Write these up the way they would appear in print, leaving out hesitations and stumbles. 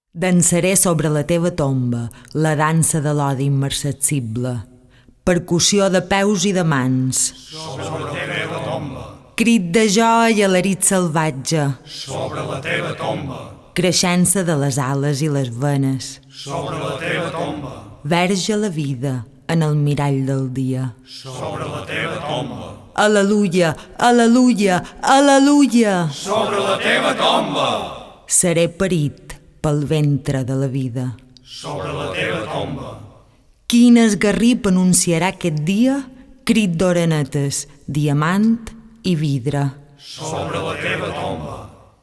Dansaré sobre la teva tomba, la dansa de l'odi immersible. Percussió de peus i de mans. Sobre la teva tomba. Crit de joia i alarit salvatge. Sobre la teva tomba. Creixença de les ales i les venes. Sobre la teva tomba. Verge la vida en el mirall del dia. Sobre la teva tomba. Al·leluia, al·leluia, al·leluia. Sobre la teva tomba. Seré parit pel ventre de la vida. Sobre la teva tomba. Quin esgarrip anunciarà aquest dia? Crit d'orenetes, diamant i vidre. Sobre la teva tomba.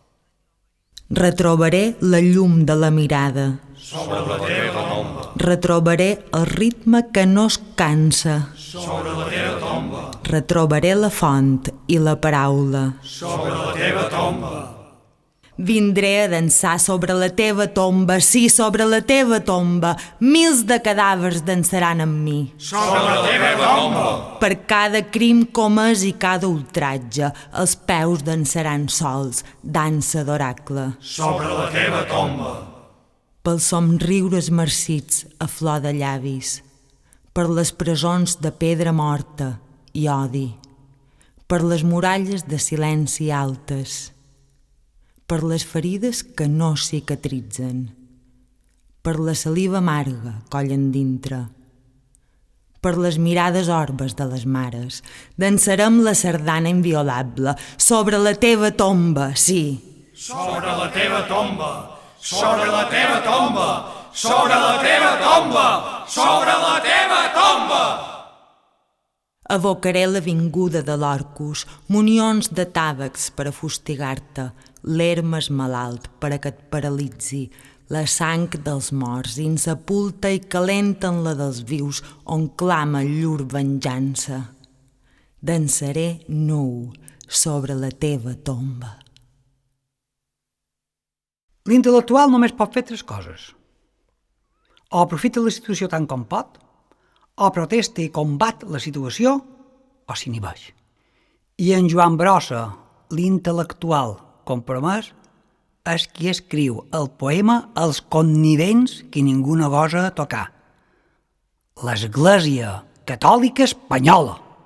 Retrobaré la llum de la mirada. Sobre la teva tomba. Retrobaré el ritme que no es cansa. Sobre la teva tomba. Retrobaré la font i la paraula. Sobre la teva tomba. Vindré a dansar sobre la teva tomba, sí, sobre la teva tomba. Mils de cadàvers dansaran amb mi. Sobre la teva tomba. Per cada crim comès i cada ultratge, els peus dansaran sols, dansa d'oracle. Sobre la teva tomba. Pels somriures marcits a flor de llavis, per les presons de pedra morta i odi, per les muralles de silenci altes, per les ferides que no cicatritzen, per la saliva amarga collen dintre, per les mirades orbes de les mares, dansarem la sardana inviolable sobre la teva tomba, sí. Sobre la teva tomba. Sobre la teva tomba. Sobre la teva tomba. Sobre la teva tomba. Evocaré la vinguda de l'Orcus, munions de tàvecs per a fustigar-te, l'hermes malalt per a que et paralitzi, la sang dels morts insepulta i calenta en la dels vius on clama llur venjança. Dansaré nu sobre la teva tomba. L'intel·lectual només pot fer tres coses. O aprofita la situació tant com pot, o protesta i combat la situació, o s'inhibeix. I en Joan Brossa, l'intel·lectual compromès, és qui escriu el poema Els connivents que ningú no gosa tocar. L'Església Catòlica Espanyola.